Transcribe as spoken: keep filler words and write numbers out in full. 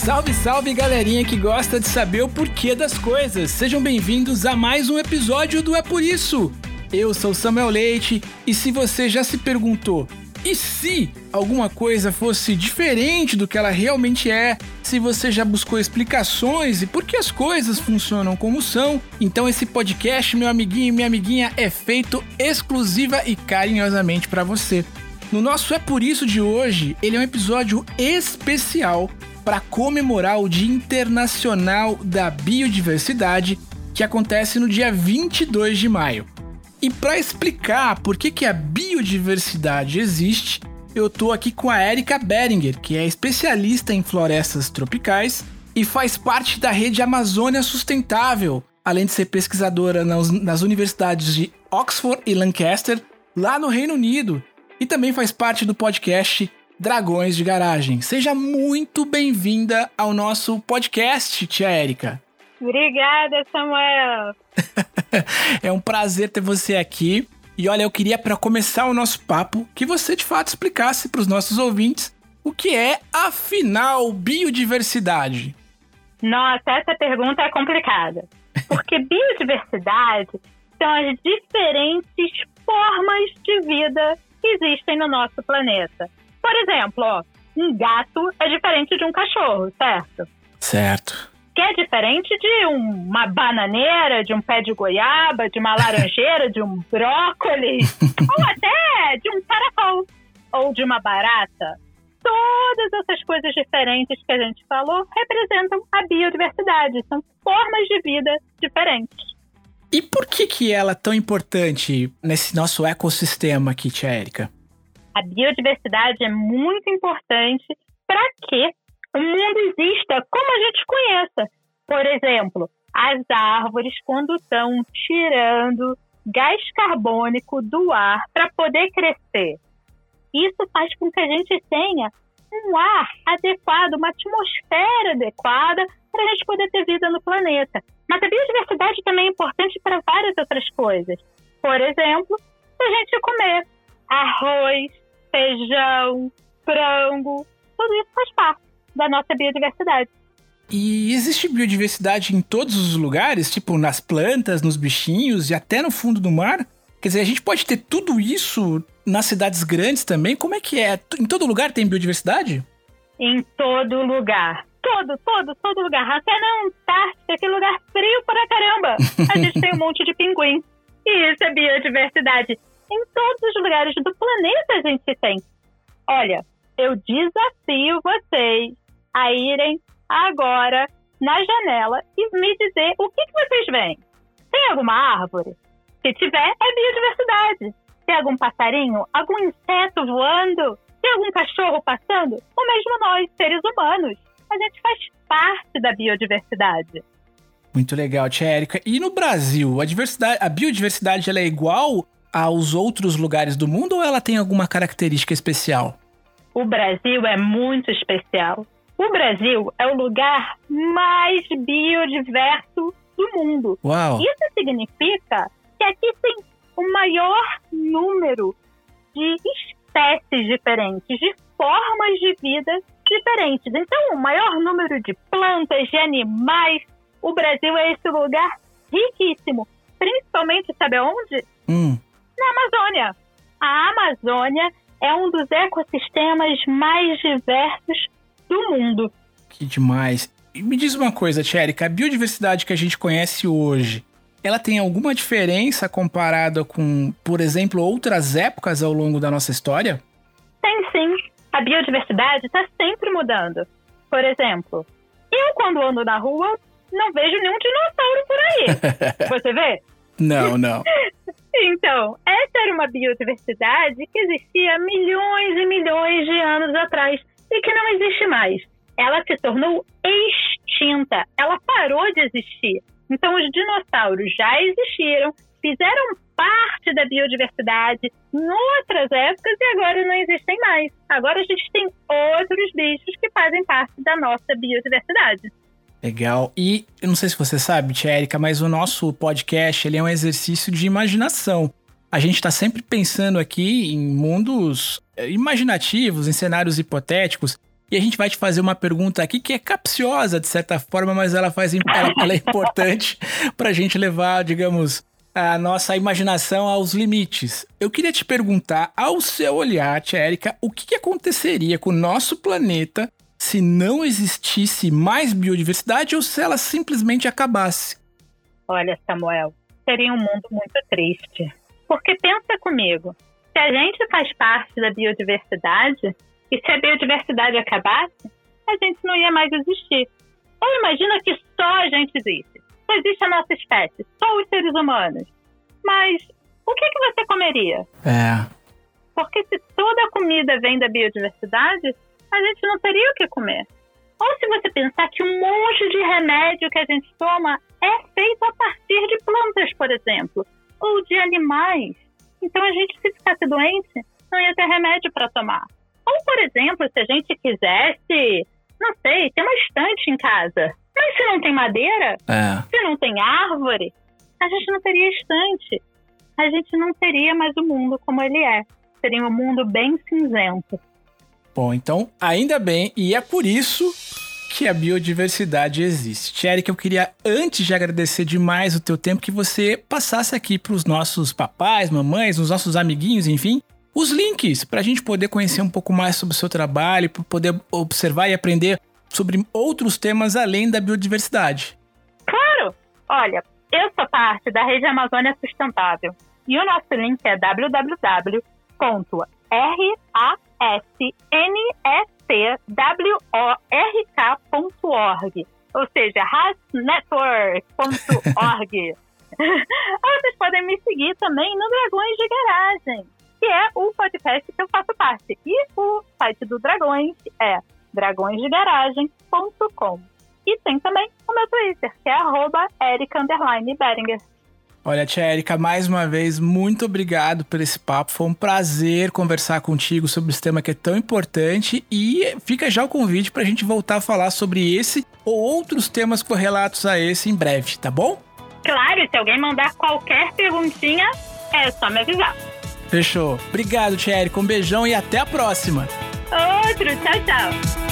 Salve, salve, galerinha que gosta de saber o porquê das coisas. Sejam bem-vindos a mais um episódio do É Por Isso. Eu sou Samuel Leite e se você já se perguntou, e se alguma coisa fosse diferente do que ela realmente é? Se você já buscou explicações e por que as coisas funcionam como são, então esse podcast, meu amiguinho e minha amiguinha, é feito exclusiva e carinhosamente para você. No nosso É Por Isso de hoje, ele é um episódio especial para comemorar o Dia Internacional da Biodiversidade, que acontece no dia vinte e dois de maio. E para explicar por que, que a biodiversidade existe, eu tô aqui com a Érica Beringer, que é especialista em florestas tropicais e faz parte da rede Amazônia Sustentável, além de ser pesquisadora nas, nas universidades de Oxford e Lancaster, lá no Reino Unido, e também faz parte do podcast Dragões de Garagem. Seja muito bem-vinda ao nosso podcast, tia Érica. Obrigada, Samuel. É um prazer ter você aqui. E olha, eu queria, para começar o nosso papo, que você de fato explicasse para os nossos ouvintes o que é, afinal, biodiversidade. Nossa, essa pergunta é complicada. Porque biodiversidade são as diferentes formas de vida que existem no nosso planeta. Por exemplo, ó, um gato é diferente de um cachorro, certo? Certo. Que é diferente de uma bananeira, de um pé de goiaba, de uma laranjeira, de um brócolis, ou até de um caracol, ou de uma barata. Todas essas coisas diferentes que a gente falou representam a biodiversidade, são formas de vida diferentes. E por que, que ela é tão importante nesse nosso ecossistema aqui, tia Érica? A biodiversidade é muito importante para que o mundo exista como a gente conheça. Por exemplo, as árvores, quando estão tirando gás carbônico do ar para poder crescer, isso faz com que a gente tenha um ar adequado, uma atmosfera adequada para a gente poder ter vida no planeta. Mas a biodiversidade também é importante para várias outras coisas. Por exemplo, se a gente comer arroz, feijão, frango, tudo isso faz parte da nossa biodiversidade. E existe biodiversidade em todos os lugares? Tipo, nas plantas, nos bichinhos e até no fundo do mar? Quer dizer, a gente pode ter tudo isso nas cidades grandes também? Como é que é? Em todo lugar tem biodiversidade? Em todo lugar. Todo, todo, todo lugar. Até na Antártica, aquele lugar frio pra caramba. A gente tem um monte de pinguim. E isso é biodiversidade. Em todos os lugares do planeta a gente tem. Olha, eu desafio vocês a irem agora na janela e me dizer o que, que vocês veem. Tem alguma árvore? Se tiver, é biodiversidade. Tem algum passarinho? Algum inseto voando? Tem algum cachorro passando? Ou mesmo nós, seres humanos. A gente faz parte da biodiversidade. Muito legal, tia Érica. E no Brasil, a, diversidade, a biodiversidade ela é igual aos outros lugares do mundo ou ela tem alguma característica especial? O Brasil é muito especial. O Brasil é o lugar mais biodiverso do mundo. Uau. Isso significa que aqui tem o maior número de espécies diferentes, de formas de vida diferentes. Então, o maior número de plantas, de animais. O Brasil é esse lugar riquíssimo. Principalmente, sabe aonde? Hum. Na Amazônia. A Amazônia é um dos ecossistemas mais diversos do mundo. Que demais. E me diz uma coisa, tia Érica, a biodiversidade que a gente conhece hoje, ela tem alguma diferença comparada com, por exemplo, outras épocas ao longo da nossa história? Tem sim. A biodiversidade está sempre mudando. Por exemplo, eu quando ando na rua não vejo nenhum dinossauro por aí. Você vê? Não, não. Então, essa era uma biodiversidade que existia há milhões e milhões de anos atrás e que não existe mais. Ela se tornou extinta, ela parou de existir. Então, os dinossauros já existiram, fizeram parte da biodiversidade em outras épocas e agora não existem mais. Agora a gente tem outros bichos que fazem parte da nossa biodiversidade. Legal. E eu não sei se você sabe, tia Érica, mas o nosso podcast ele é um exercício de imaginação. A gente está sempre pensando aqui em mundos imaginativos, em cenários hipotéticos. E a gente vai te fazer uma pergunta aqui que é capciosa, de certa forma, mas ela, faz, ela, ela é importante pra gente levar, digamos, a nossa imaginação aos limites. Eu queria te perguntar, ao seu olhar, tia Érica, o que, que aconteceria com o nosso planeta se não existisse mais biodiversidade ou se ela simplesmente acabasse? Olha, Samuel, seria um mundo muito triste. Porque pensa comigo, se a gente faz parte da biodiversidade e se a biodiversidade acabasse, a gente não ia mais existir. Ou imagina que só a gente existe. Só existe a nossa espécie, só os seres humanos. Mas o que, que você comeria? É. Porque se toda a comida vem da biodiversidade, a gente não teria o que comer. Ou se você pensar que um monte de remédio que a gente toma é feito a partir de plantas, por exemplo, ou de animais. Então a gente, se ficasse doente, não ia ter remédio para tomar. Ou, por exemplo, se a gente quisesse, não sei, ter uma estante em casa. Mas se não tem madeira, é. se não tem árvore, a gente não teria estante. A gente não teria mais o mundo como ele é. Seria um mundo bem cinzento. Bom, então, ainda bem, e é por isso que a biodiversidade existe. Tia Érica, eu queria, antes de agradecer demais o teu tempo, que você passasse aqui para os nossos papais, mamães, os nossos amiguinhos, enfim, os links para a gente poder conhecer um pouco mais sobre o seu trabalho, para poder observar e aprender sobre outros temas além da biodiversidade. Claro! Olha, eu sou parte da Rede Amazônia Sustentável e o nosso link é w w w ponto r a s n s t w o r k ponto org, ou seja, rasnetwork ponto org. Vocês podem me seguir também no Dragões de Garagem, que é o podcast que eu faço parte. E o site do Dragões é dragões de garagem ponto com. E tem também o meu Twitter, que é arroba Érica underline Beringer. Olha, tia Érica, mais uma vez, muito obrigado por esse papo. Foi um prazer conversar contigo sobre esse tema que é tão importante. E fica já o convite para a gente voltar a falar sobre esse ou outros temas correlatos a esse em breve, tá bom? Claro, se alguém mandar qualquer perguntinha, é só me avisar. Fechou. Obrigado, tia Érica. Um beijão e até a próxima. Outro. Tchau, tchau.